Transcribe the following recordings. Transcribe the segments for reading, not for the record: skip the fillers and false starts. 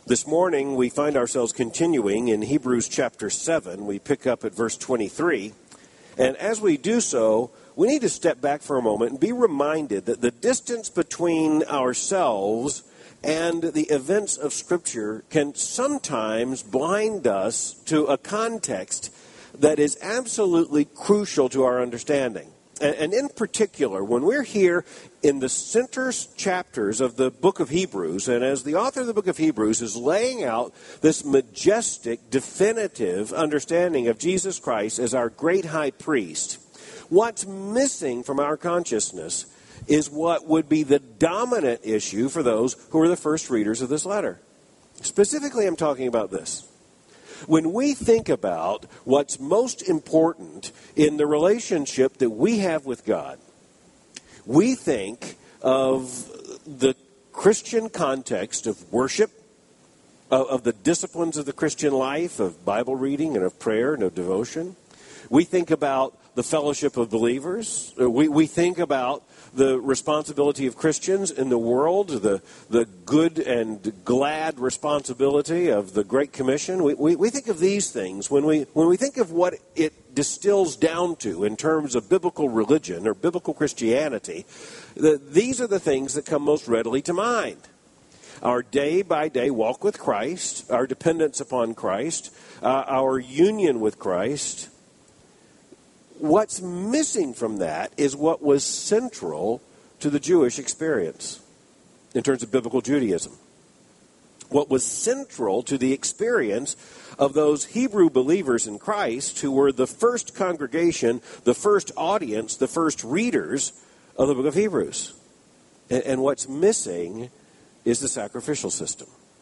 This morning, we find ourselves continuing in Hebrews chapter 7. We pick up at verse 23. And as we do so, we need to step back for a moment and be reminded that the distance between ourselves and the events of Scripture can sometimes blind us to a context that is absolutely crucial to our understanding. And in particular, when we're here in the center chapters of the book of Hebrews, and as the author of the book of Hebrews is laying out this majestic, definitive understanding of Jesus Christ as our great high priest, what's missing from our consciousness is what would be the dominant issue for those who are the first readers of this letter. Specifically, I'm talking about this. When we think about what's most important in the relationship that we have with God, we think of the Christian context of worship, of the disciplines of the Christian life, of Bible reading and of prayer and of devotion. We think about the fellowship of believers. We think about the responsibility of Christians in the world, the good and glad responsibility of the Great Commission. We think of these things when we think of what it distills down to in terms of biblical religion or biblical Christianity. These are the things that come most readily to mind. Our day-by-day walk with Christ, our dependence upon Christ, our union with Christ. What's missing from that is what was central to the Jewish experience in terms of biblical Judaism. What was central to the experience of those Hebrew believers in Christ who were the first congregation, the first audience, the first readers of the book of Hebrews. And what's missing is the sacrificial system.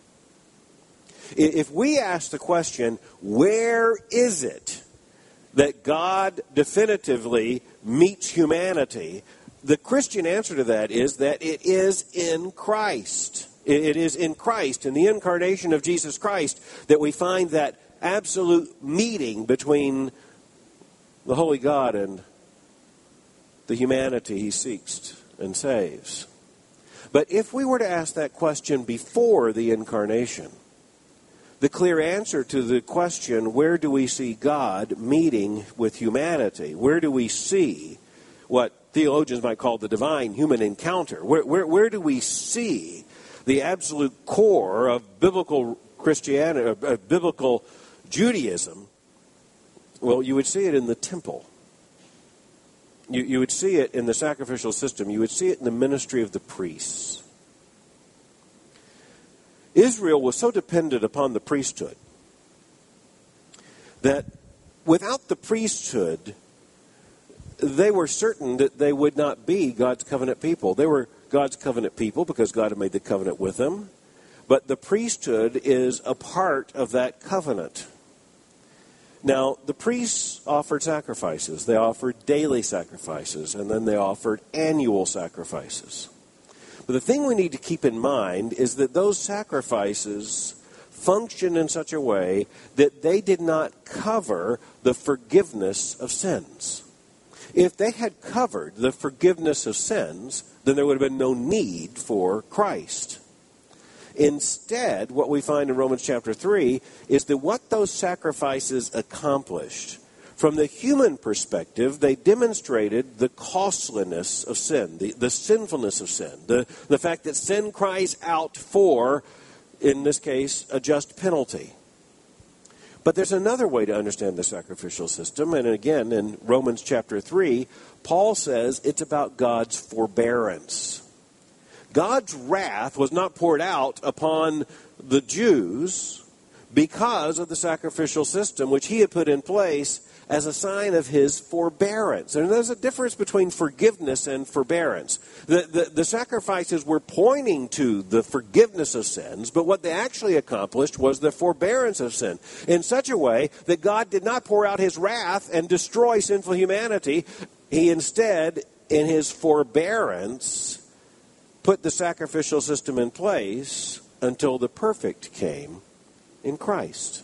If we ask the question, where is it that God definitively meets humanity, the Christian answer to that is that it is in Christ. It is in Christ, in the incarnation of Jesus Christ, that we find that absolute meeting between the holy God and the humanity he seeks and saves. But if we were to ask that question before the incarnation, the clear answer to the question, where do we see God meeting with humanity? Where do we see what theologians might call the divine human encounter? Where do we see the absolute core of biblical Christianity, biblical Judaism? Well, you would see it in the temple. You would see it in the sacrificial system. You would see it in the ministry of the priests. Israel was so dependent upon the priesthood that without the priesthood, they were certain that they would not be God's covenant people. They were God's covenant people because God had made the covenant with them. But the priesthood is a part of that covenant. Now, the priests offered sacrifices. They offered daily sacrifices, and then they offered annual sacrifices. But the thing we need to keep in mind is that those sacrifices functioned in such a way that they did not cover the forgiveness of sins. If they had covered the forgiveness of sins, then there would have been no need for Christ. Instead, what we find in Romans chapter 3 is that what those sacrifices accomplished, from the human perspective, they demonstrated the costliness of sin, the sinfulness of sin, the fact that sin cries out for, in this case, a just penalty. But there's another way to understand the sacrificial system, and again, in Romans chapter 3, Paul says it's about God's forbearance. God's wrath was not poured out upon the Jews because of the sacrificial system which he had put in place as a sign of his forbearance. And there's a difference between forgiveness and forbearance. The sacrifices were pointing to the forgiveness of sins, but what they actually accomplished was the forbearance of sin in such a way that God did not pour out his wrath and destroy sinful humanity. He instead, in his forbearance, put the sacrificial system in place until the perfect came in Christ.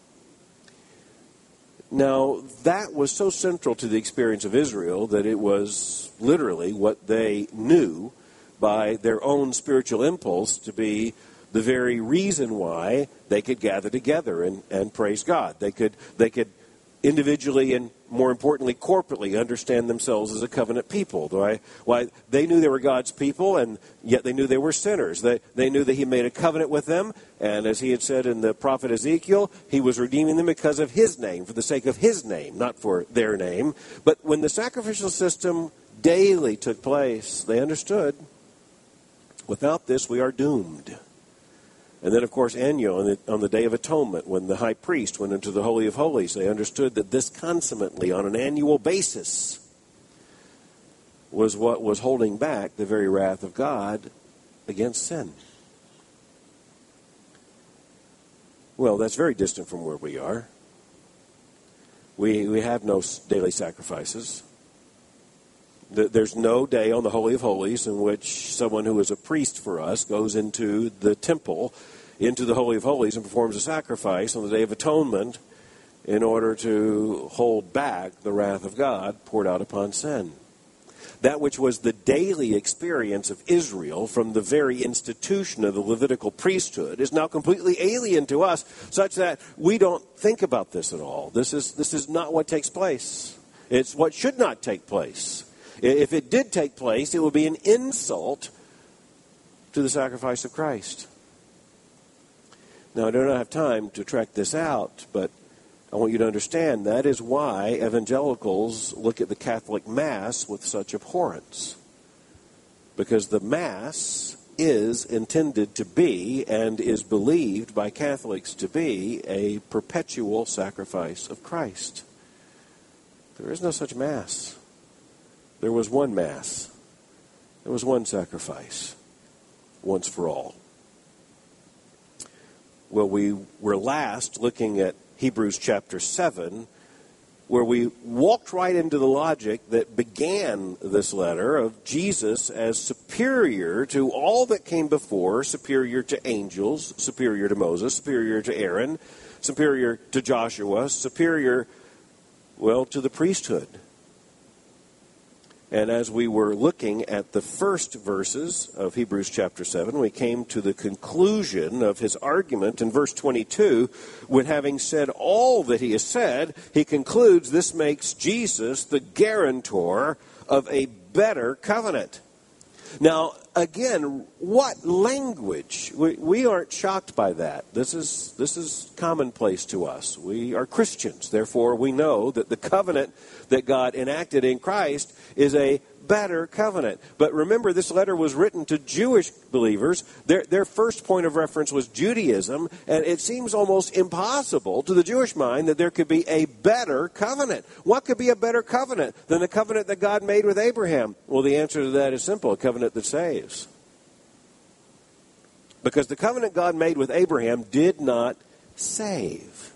Now, that was so central to the experience of Israel that it was literally what they knew by their own spiritual impulse to be the very reason why they could gather together and praise God. They could individually and, more importantly, corporately understand themselves as a covenant people. Why they knew they were God's people, and yet they knew they were sinners. They knew that he made a covenant with them, and as he had said in the prophet Ezekiel, he was redeeming them because of his name, for the sake of his name, not for their name. But when the sacrificial system daily took place, they understood, without this we are doomed. And then, of course, Enya, on the Day of Atonement, when the high priest went into the Holy of Holies, they understood that this consummately, on an annual basis, was what was holding back the very wrath of God against sin. Well, that's very distant from where we are. We have no daily sacrifices. There's no day on the Holy of Holies in which someone who is a priest for us goes into the temple, into the Holy of Holies, and performs a sacrifice on the Day of Atonement in order to hold back the wrath of God poured out upon sin. That which was the daily experience of Israel from the very institution of the Levitical priesthood is now completely alien to us, such that we don't think about this at all. This is not what takes place. It's what should not take place. If it did take place, it would be an insult to the sacrifice of Christ. Now, I do not have time to track this out, but I want you to understand that is why evangelicals look at the Catholic Mass with such abhorrence. Because the Mass is intended to be, and is believed by Catholics to be, a perpetual sacrifice of Christ. There is no such Mass. There was one Mass. There was one sacrifice, once for all. Well, we were last looking at Hebrews chapter 7, where we walked right into the logic that began this letter of Jesus as superior to all that came before, superior to angels, superior to Moses, superior to Aaron, superior to Joshua, superior, well, to the priesthood. And as we were looking at the first verses of Hebrews chapter 7, we came to the conclusion of his argument in verse 22, when having said all that he has said, he concludes this makes Jesus the guarantor of a better covenant. Now, again, what language? We aren't shocked by that. This is commonplace to us. We are Christians. Therefore, we know that the covenant that God enacted in Christ is a better covenant. But remember, this letter was written to Jewish believers. Their first point of reference was Judaism, and it seems almost impossible to the Jewish mind that there could be a better covenant. What could be a better covenant than the covenant that God made with Abraham? Well, the answer to that is simple: a covenant that saves. Because the covenant God made with Abraham did not save.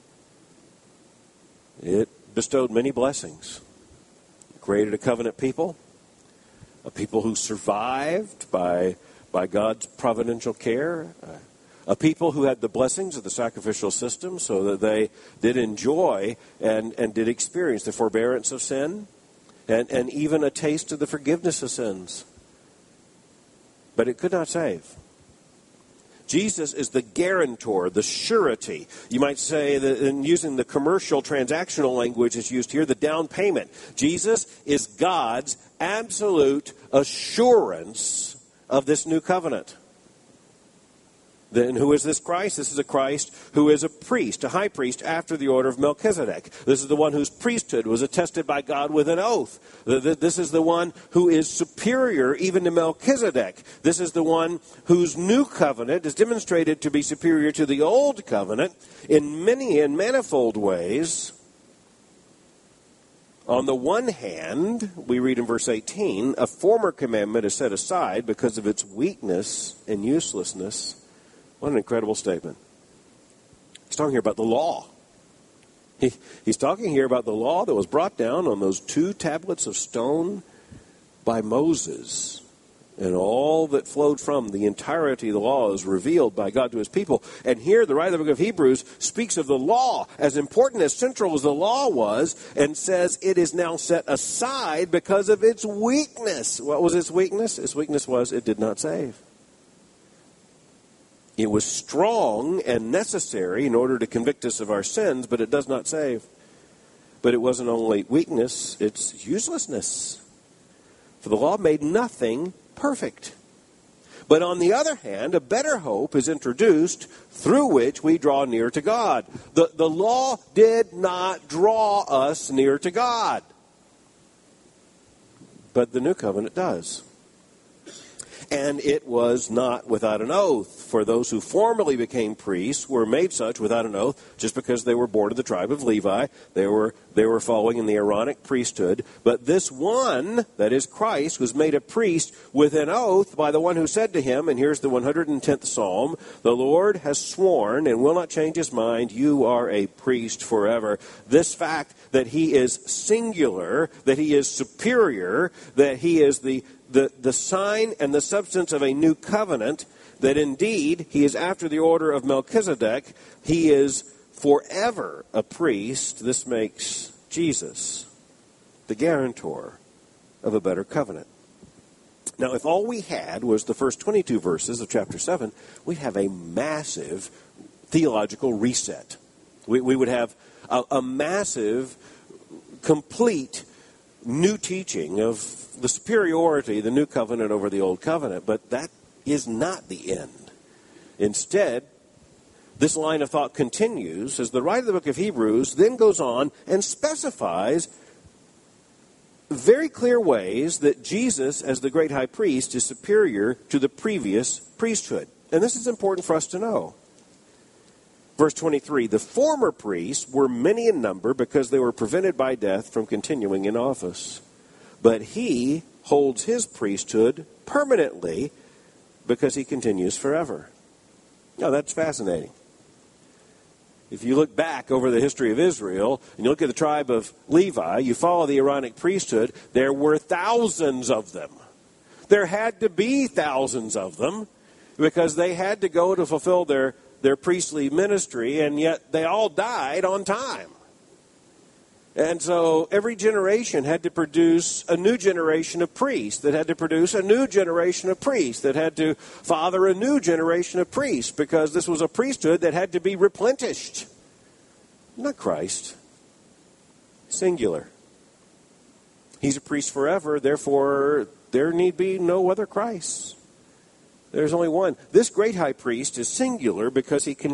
It bestowed many blessings. It created a covenant people, a people who survived by God's providential care, a people who had the blessings of the sacrificial system so that they did enjoy and did experience the forbearance of sin and even a taste of the forgiveness of sins. But it could not save. Jesus is the guarantor, the surety. You might say that in using the commercial transactional language that's used here, the down payment. Jesus is God's absolute assurance of this new covenant. Then who is this Christ? This is a Christ who is a priest, a high priest after the order of Melchizedek. This is the one whose priesthood was attested by God with an oath. This is the one who is superior even to Melchizedek. This is the one whose new covenant is demonstrated to be superior to the old covenant in many and manifold ways. On the one hand, we read in verse 18, a former commandment is set aside because of its weakness and uselessness. What an incredible statement. He's talking here about the law. He's talking here about the law that was brought down on those 2 tablets of stone by Moses. And all that flowed from the entirety of the law is revealed by God to his people. And here the writer of the book of Hebrews speaks of the law, as important, as central as the law was, and says it is now set aside because of its weakness. What was its weakness? Its weakness was it did not save. It was strong and necessary in order to convict us of our sins, but it does not save. But it wasn't only weakness, it's uselessness. For the law made nothing perfect. But on the other hand, a better hope is introduced through which we draw near to God. The law did not draw us near to God. But the new covenant does. And it was not without an oath. For those who formerly became priests were made such without an oath, just because they were born of the tribe of Levi. They were following in the Aaronic priesthood. But this one, that is Christ, was made a priest with an oath by the one who said to him, and here's the 110th Psalm, "The Lord has sworn and will not change his mind, you are a priest forever." This fact that he is singular, that he is superior, that he is the sign and the substance of a new covenant, that indeed he is after the order of Melchizedek, he is forever a priest. This makes Jesus the guarantor of a better covenant. Now, if all we had was the first 22 verses of chapter 7, we'd have a massive theological reset. We would have a massive, complete new teaching of the superiority of the new covenant over the old covenant, but that is not the end. Instead, this line of thought continues as the writer of the book of Hebrews then goes on and specifies very clear ways that Jesus, as the great high priest, is superior to the previous priesthood. And this is important for us to know. Verse 23, "The former priests were many in number because they were prevented by death from continuing in office. But he holds his priesthood permanently because he continues forever." Now, that's fascinating. If you look back over the history of Israel, and you look at the tribe of Levi, you follow the Aaronic priesthood, there were thousands of them. There had to be thousands of them because they had to go to fulfill their priestly ministry, and yet they all died on time. And so every generation had to produce a new generation of priests that had to produce a new generation of priests that had to father a new generation of priests, because this was a priesthood that had to be replenished. Not Christ. Singular. He's a priest forever, therefore there need be no other Christ. There's only one. This great high priest is singular because he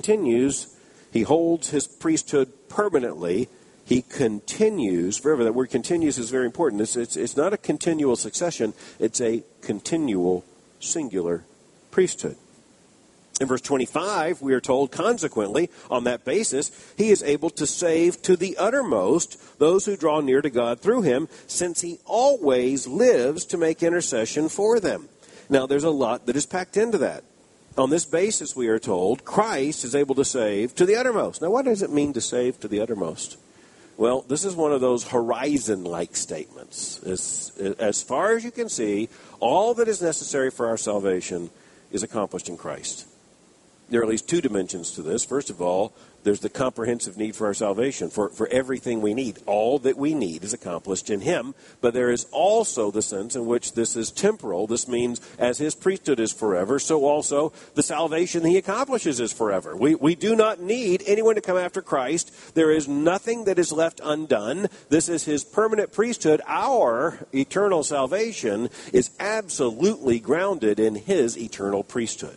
holds his priesthood permanently. He continues forever. That word continues is very important. It's not a continual succession. It's a continual singular priesthood. In verse 25, we are told, consequently, on that basis, he is able to save to the uttermost those who draw near to God through him, since he always lives to make intercession for them. Now, there's a lot that is packed into that. On this basis, we are told, Christ is able to save to the uttermost. Now, what does it mean to save to the uttermost? Well, this is one of those horizon-like statements. As far as you can see, all that is necessary for our salvation is accomplished in Christ. There are at least two dimensions to this. First of all, there's the comprehensive need for our salvation, for everything we need. All that we need is accomplished in him. But there is also the sense in which this is temporal. This means as his priesthood is forever, so also the salvation he accomplishes is forever. We do not need anyone to come after Christ. There is nothing that is left undone. This is his permanent priesthood. Our eternal salvation is absolutely grounded in his eternal priesthood.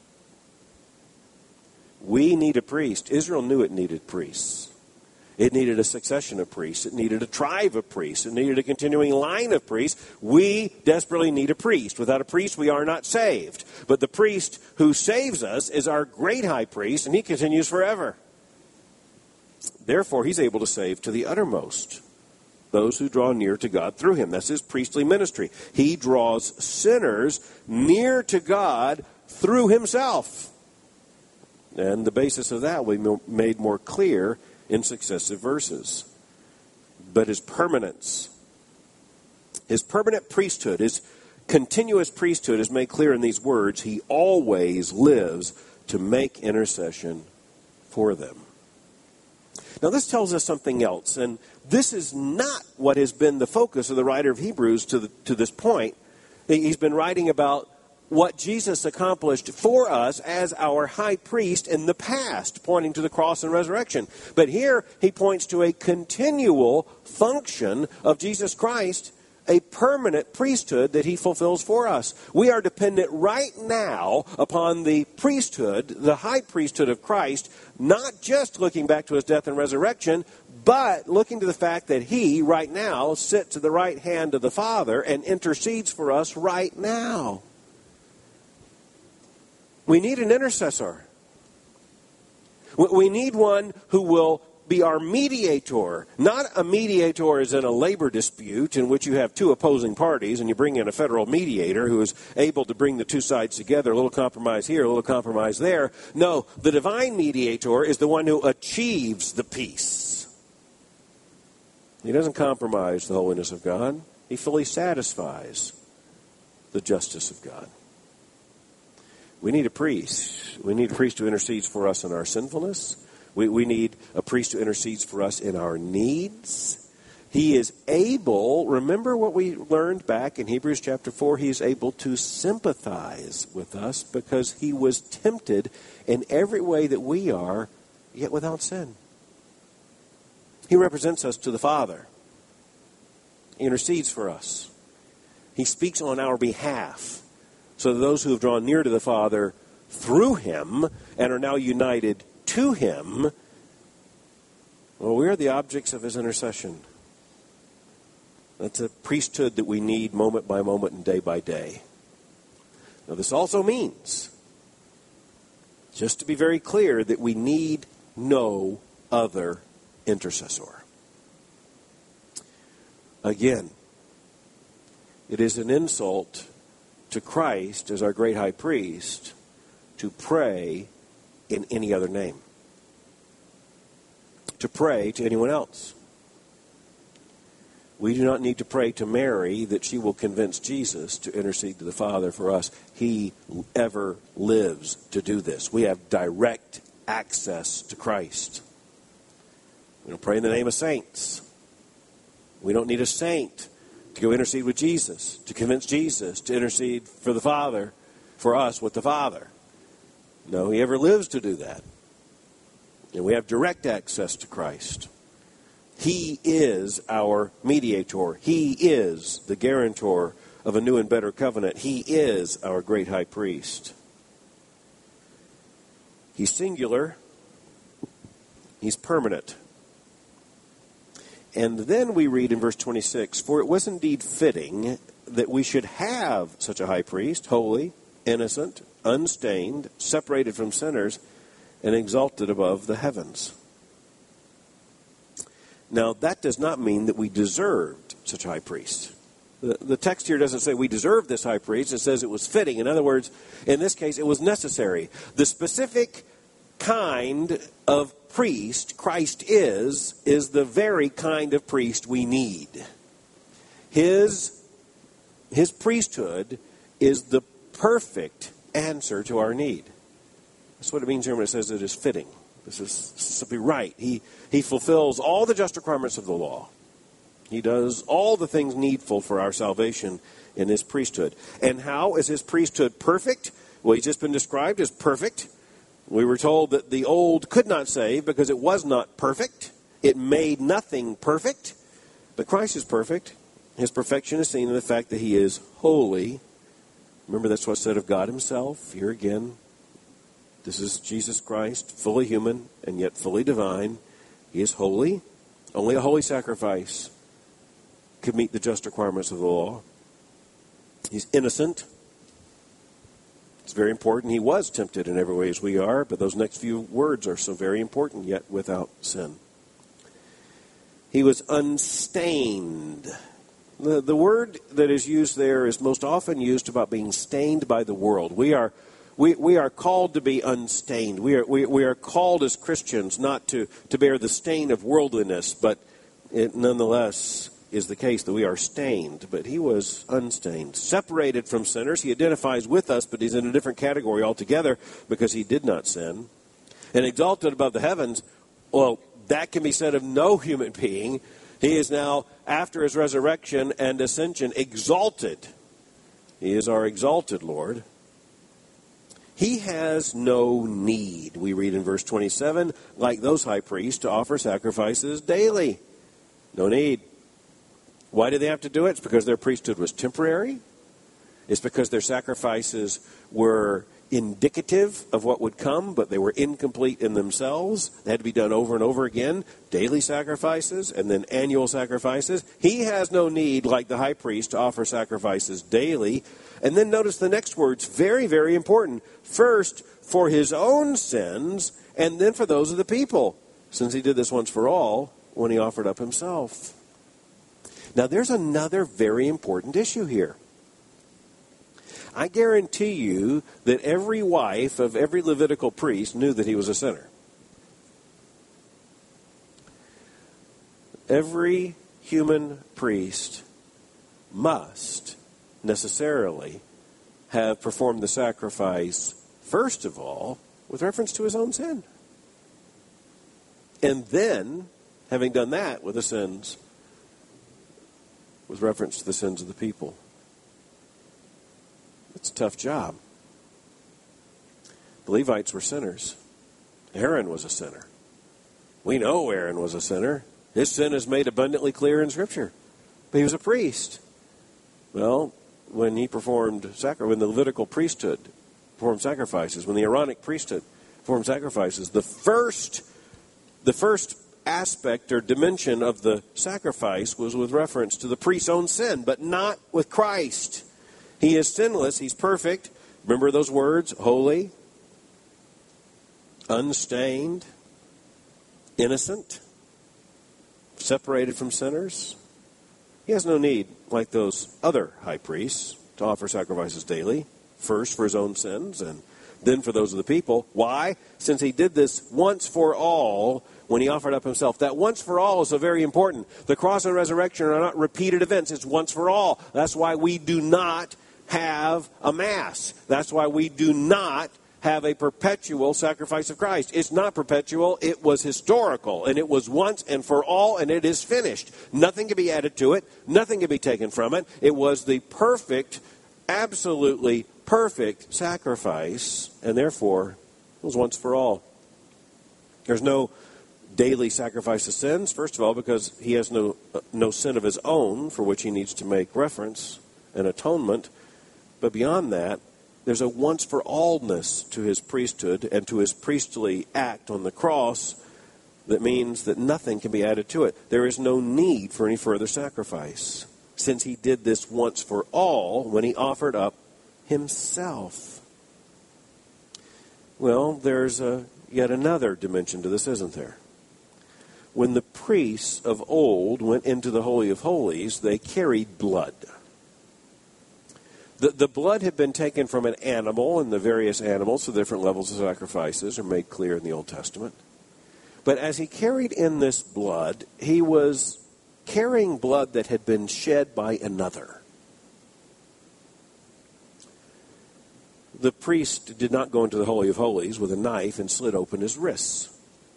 We need a priest. Israel knew it needed priests. It needed a succession of priests. It needed a tribe of priests. It needed a continuing line of priests. We desperately need a priest. Without a priest, we are not saved. But the priest who saves us is our great high priest, and he continues forever. Therefore, he's able to save to the uttermost those who draw near to God through him. That's his priestly ministry. He draws sinners near to God through himself. And the basis of that will be made more clear in successive verses. But his permanence, his permanent priesthood, his continuous priesthood is made clear in these words. He always lives to make intercession for them. Now this tells us something else, and this is not what has been the focus of the writer of Hebrews to this point. He's been writing about what Jesus accomplished for us as our high priest in the past, pointing to the cross and resurrection. But here he points to a continual function of Jesus Christ, a permanent priesthood that he fulfills for us. We are dependent right now upon the priesthood, the high priesthood of Christ, not just looking back to his death and resurrection, but looking to the fact that he, right now, sits at the right hand of the Father and intercedes for us right now. We need an intercessor. We need one who will be our mediator. Not a mediator as in a labor dispute in which you have two opposing parties and you bring in a federal mediator who is able to bring the two sides together, a little compromise here, a little compromise there. No, the divine mediator is the one who achieves the peace. He doesn't compromise the holiness of God. He fully satisfies the justice of God. We need a priest. We need a priest who intercedes for us in our sinfulness. We need a priest who intercedes for us in our needs. He is able, remember what we learned back in Hebrews chapter 4, he is able to sympathize with us because he was tempted in every way that we are, yet without sin. He represents us to the Father. He intercedes for us. He speaks on our behalf. So that those who have drawn near to the Father through him and are now united to him, well, we are the objects of his intercession. That's a priesthood that we need moment by moment and day by day. Now, this also means, just to be very clear, that we need no other intercessor. Again, it is an insult to Christ as our great high priest to pray in any other name. To pray to anyone else. We do not need to pray to Mary that she will convince Jesus to intercede to the Father for us. He ever lives to do this. We have direct access to Christ. We don't pray in the name of saints. We don't need a saint to go intercede with Jesus, to convince Jesus to intercede for the Father, for us with the Father. No, he ever lives to do that. And we have direct access to Christ. He is our mediator. He is the guarantor of a new and better covenant. He is our great high priest. He's singular. He's permanent. And then we read in verse 26, "For it was indeed fitting that we should have such a high priest, holy, innocent, unstained, separated from sinners, and exalted above the heavens." Now, that does not mean that we deserved such a high priest. The text here doesn't say we deserved this high priest. It says it was fitting. In other words, in this case, it was necessary. The specific kind of priest Christ is the very kind of priest we need. His priesthood is the perfect answer to our need. That's what it means here when it says it is fitting. This is simply right. He fulfills all the just requirements of the law. He does all the things needful for our salvation in his priesthood. And how is his priesthood perfect? Well, he's just been described as perfect. We were told that the old could not save because it was not perfect. It made nothing perfect. But Christ is perfect. His perfection is seen in the fact that he is holy. Remember, that's what's said of God himself. Here again, this is Jesus Christ, fully human and yet fully divine. He is holy. Only a holy sacrifice could meet the just requirements of the law. He's innocent. It's very important. He was tempted in every way as we are, but those next few words are so very important, yet without sin. He was unstained. The word that is used there is most often used about being stained by the world. We are called to be unstained. We are called as Christians not to bear the stain of worldliness, but it nonetheless is the case that we are stained. But he was unstained, separated from sinners. He identifies with us, but he's in a different category altogether because he did not sin. And exalted above the heavens, well, that can be said of no human being. He is now, after his resurrection and ascension, exalted. He is our exalted Lord. He has no need, we read in verse 27, like those high priests, to offer sacrifices daily. No need. Why do they have to do it? It's because their priesthood was temporary. It's because their sacrifices were indicative of what would come, but they were incomplete in themselves. They had to be done over and over again. Daily sacrifices and then annual sacrifices. He has no need, like the high priest, to offer sacrifices daily. And then notice the next words, very, very important. First, for his own sins, and then for those of the people, since he did this once for all when he offered up himself. Now, there's another very important issue here. I guarantee you that every wife of every Levitical priest knew that he was a sinner. Every human priest must necessarily have performed the sacrifice, first of all, with reference to his own sin. And then, having done that with the sins, with reference to the sins of the people. It's a tough job. The Levites were sinners. Aaron was a sinner. We know Aaron was a sinner. His sin is made abundantly clear in Scripture. But he was a priest. Well, when he performed when the Levitical priesthood performed sacrifices, when the Aaronic priesthood performed sacrifices, the first aspect or dimension of the sacrifice was with reference to the priest's own sin, but not with Christ. He is sinless. He's perfect. Remember those words? Holy, unstained, innocent, separated from sinners. He has no need, like those other high priests, to offer sacrifices daily, first for his own sins and then for those of the people. Why? Since he did this once for all when he offered up himself. That once for all is so very important. The cross and resurrection are not repeated events. It's once for all. That's why we do not have a Mass. That's why we do not have a perpetual sacrifice of Christ. It's not perpetual. It was historical. And it was once and for all, and it is finished. Nothing can be added to it. Nothing can be taken from it. It was the perfect, absolutely perfect sacrifice, and therefore it was once for all. There's no daily sacrifice of sins, first of all, because he has no sin of his own for which he needs to make reference and atonement. But beyond that, there's a once-for-allness to his priesthood and to his priestly act on the cross that means that nothing can be added to it. There is no need for any further sacrifice, since he did this once for all when he offered up himself. Well, there's yet another dimension to this, isn't there? When the priests of old went into the Holy of Holies, they carried blood. The blood had been taken from an animal, and the various animals, the different levels of sacrifices, are made clear in the Old Testament. But as he carried in this blood, he was carrying blood that had been shed by another. The priest did not go into the Holy of Holies with a knife and slit open his wrists.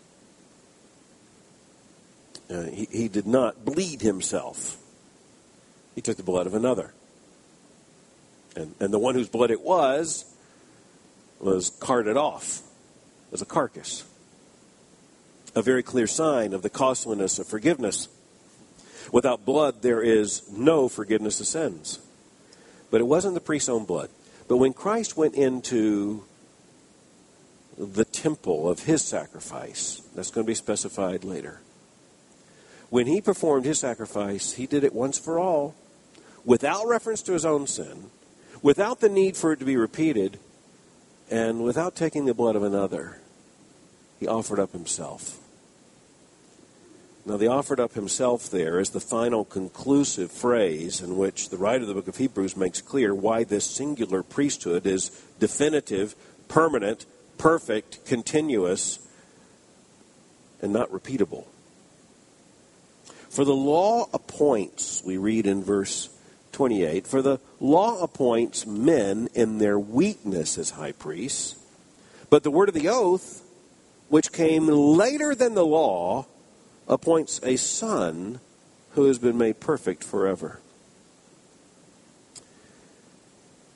He did not bleed himself. He took the blood of another. And the one whose blood it was carted off as a carcass. A very clear sign of the costliness of forgiveness. Without blood, there is no forgiveness of sins. But it wasn't the priest's own blood. But when Christ went into the temple of his sacrifice, that's going to be specified later. When he performed his sacrifice, he did it once for all, without reference to his own sin, without the need for it to be repeated, and without taking the blood of another. He offered up himself. Now, the offered up himself there is the final conclusive phrase in which the writer of the book of Hebrews makes clear why this singular priesthood is definitive, permanent, perfect, continuous, and not repeatable. For the law appoints, we read in verse 28, for the law appoints men in their weakness as high priests, but the word of the oath, which came later than the law, appoints a son who has been made perfect forever.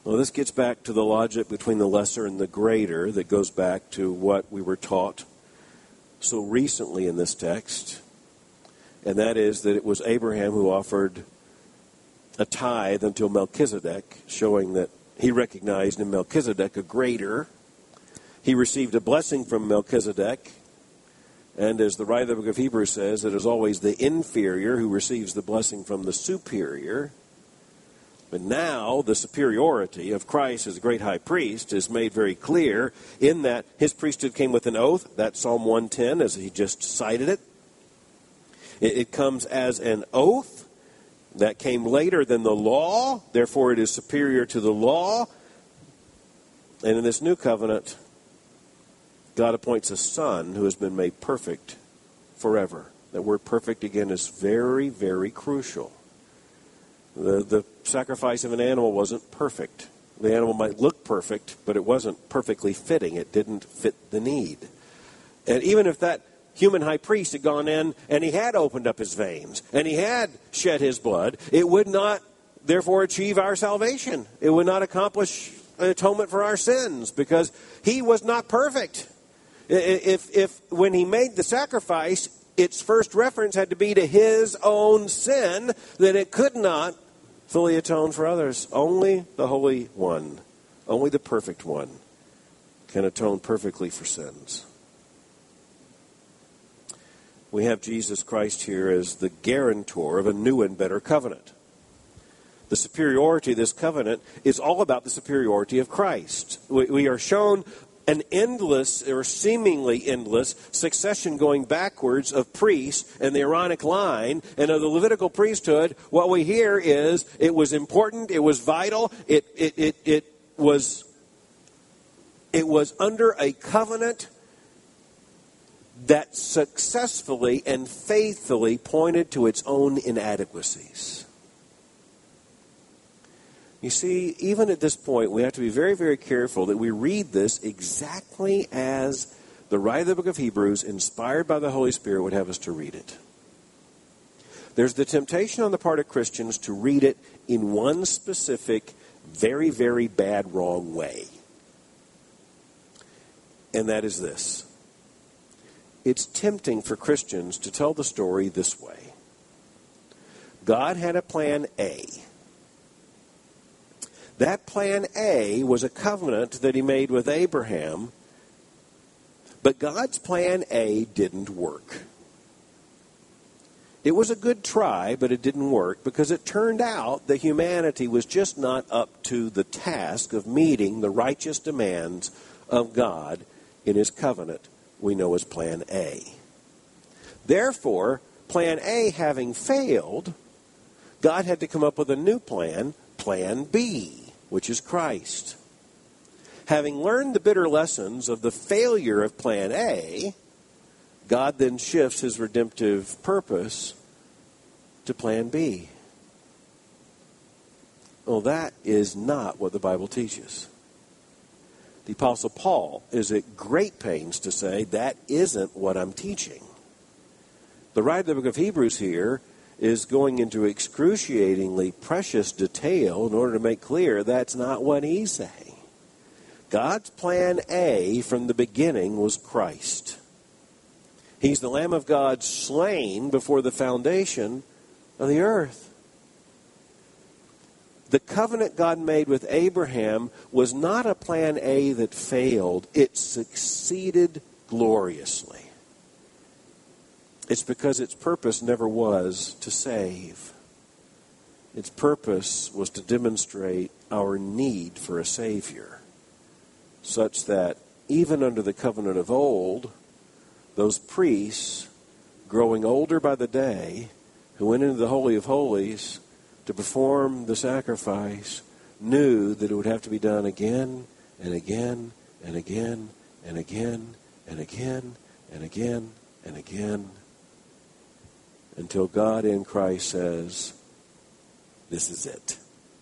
Well, this gets back to the logic between the lesser and the greater that goes back to what we were taught so recently in this text. And that is that it was Abraham who offered a tithe until Melchizedek, showing that he recognized in Melchizedek a greater. He received a blessing from Melchizedek. And as the writer of the book of Hebrews says, it is always the inferior who receives the blessing from the superior. But now the superiority of Christ as a great high priest is made very clear in that his priesthood came with an oath. That's Psalm 110 as he just cited it. It comes as an oath that came later than the law. Therefore it is superior to the law. And in this new covenant, God appoints a son who has been made perfect forever. That word perfect, again, is very, very crucial. The sacrifice of an animal wasn't perfect. The animal might look perfect, but it wasn't perfectly fitting. It didn't fit the need. And even if that human high priest had gone in and he had opened up his veins and he had shed his blood, it would not, therefore, achieve our salvation. It would not accomplish atonement for our sins because he was not perfect. If when he made the sacrifice, its first reference had to be to his own sin, then it could not fully atone for others. Only the Holy One, only the perfect one, can atone perfectly for sins. We have Jesus Christ here as the guarantor of a new and better covenant. The superiority of this covenant is all about the superiority of Christ. We are shown an endless, or seemingly endless, succession going backwards of priests and the Aaronic line and of the Levitical priesthood. What we hear is it was important, it was vital, it was under a covenant that successfully and faithfully pointed to its own inadequacies. You see, even at this point, we have to be very, very careful that we read this exactly as the writer of the book of Hebrews, inspired by the Holy Spirit, would have us to read it. There's the temptation on the part of Christians to read it in one specific, very, very bad, wrong way. And that is this. It's tempting for Christians to tell the story this way. God had a plan A. That plan A was a covenant that he made with Abraham, but God's plan A didn't work. It was a good try, but it didn't work because it turned out that humanity was just not up to the task of meeting the righteous demands of God in his covenant we know as plan A. Therefore, plan A having failed, God had to come up with a new plan, plan B, which is Christ. Having learned the bitter lessons of the failure of plan A, God then shifts his redemptive purpose to plan B. Well, that is not what the Bible teaches. The Apostle Paul is at great pains to say that isn't what I'm teaching. The writer of the book of Hebrews here is going into excruciatingly precious detail in order to make clear that's not what he's saying. God's plan A from the beginning was Christ. He's the Lamb of God slain before the foundation of the earth. The covenant God made with Abraham was not a plan A that failed. It succeeded gloriously. It's because its purpose never was to save. Its purpose was to demonstrate our need for a Savior, such that even under the covenant of old, those priests, growing older by the day, who went into the Holy of Holies to perform the sacrifice, knew that it would have to be done again and again and again and again and again and again and again until God in Christ says, this is it.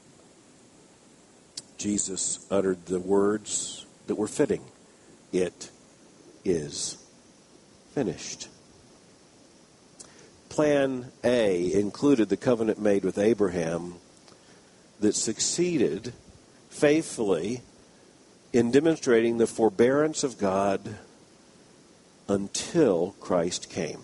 Jesus uttered the words that were fitting. It is finished. Plan A included the covenant made with Abraham that succeeded faithfully in demonstrating the forbearance of God until Christ came.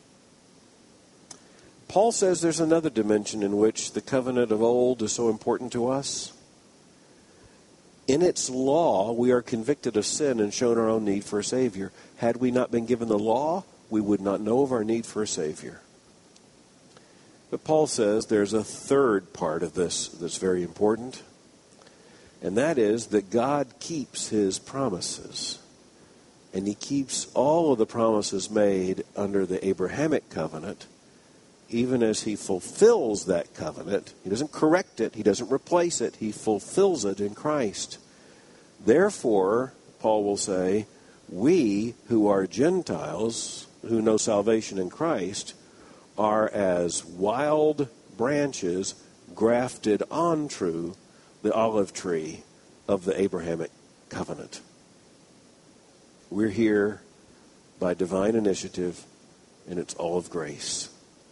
Paul says there's another dimension in which the covenant of old is so important to us. In its law, we are convicted of sin and shown our own need for a Savior. Had we not been given the law, we would not know of our need for a Savior. But Paul says there's a third part of this that's very important, and that is that God keeps His promises. And He keeps all of the promises made under the Abrahamic covenant, even as He fulfills that covenant. He doesn't correct it. He doesn't replace it. He fulfills it in Christ. Therefore, Paul will say, we who are Gentiles, who know salvation in Christ, are as wild branches grafted onto the olive tree of the Abrahamic covenant. We're here by divine initiative, and it's all of grace.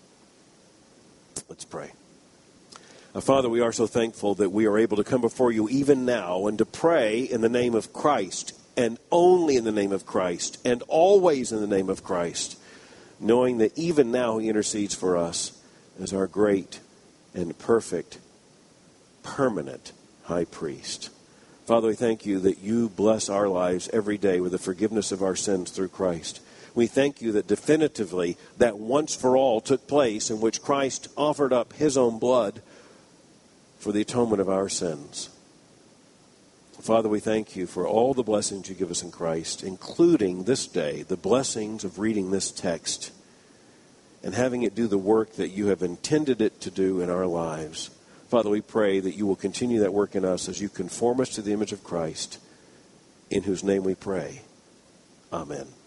Let's pray. Father, we are so thankful that we are able to come before you even now and to pray in the name of Christ, and only in the name of Christ, and always in the name of Christ, knowing that even now He intercedes for us as our great and perfect, permanent high priest. Father, we thank you that you bless our lives every day with the forgiveness of our sins through Christ. We thank you that definitively that once for all took place in which Christ offered up His own blood for the atonement of our sins. Father, we thank you for all the blessings you give us in Christ, including this day, the blessings of reading this text and having it do the work that you have intended it to do in our lives. Father, we pray that you will continue that work in us as you conform us to the image of Christ, in whose name we pray. Amen.